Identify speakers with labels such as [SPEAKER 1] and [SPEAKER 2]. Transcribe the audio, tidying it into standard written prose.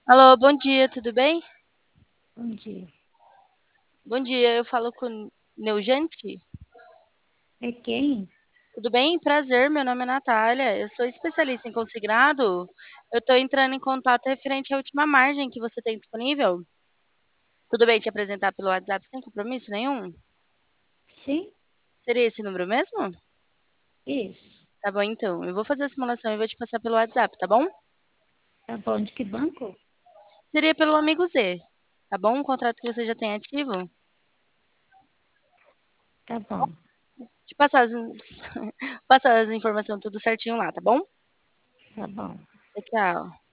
[SPEAKER 1] Alô, bom dia, tudo bem?
[SPEAKER 2] Bom dia.
[SPEAKER 1] Bom dia, eu falo com Neugente.
[SPEAKER 2] É quem?
[SPEAKER 1] Tudo bem? Prazer, meu nome é Natália. Eu sou especialista em consignado. Eu estou entrando em contato referente à última margem que você tem disponível. Tudo bem te apresentar pelo WhatsApp sem compromisso nenhum?
[SPEAKER 2] Sim,
[SPEAKER 1] Seria esse número mesmo?
[SPEAKER 2] isso.
[SPEAKER 1] Tá bom, então. Eu vou fazer a simulação e vou te passar pelo WhatsApp, tá bom?
[SPEAKER 2] Tá bom, de que banco?
[SPEAKER 1] Seria pelo Amigo Z, tá bom? Um contrato que você já tem ativo.
[SPEAKER 2] Tá bom,
[SPEAKER 1] Te passar passar as informações tudo certinho lá, tá bom?
[SPEAKER 2] tá bom.
[SPEAKER 1] Tchau.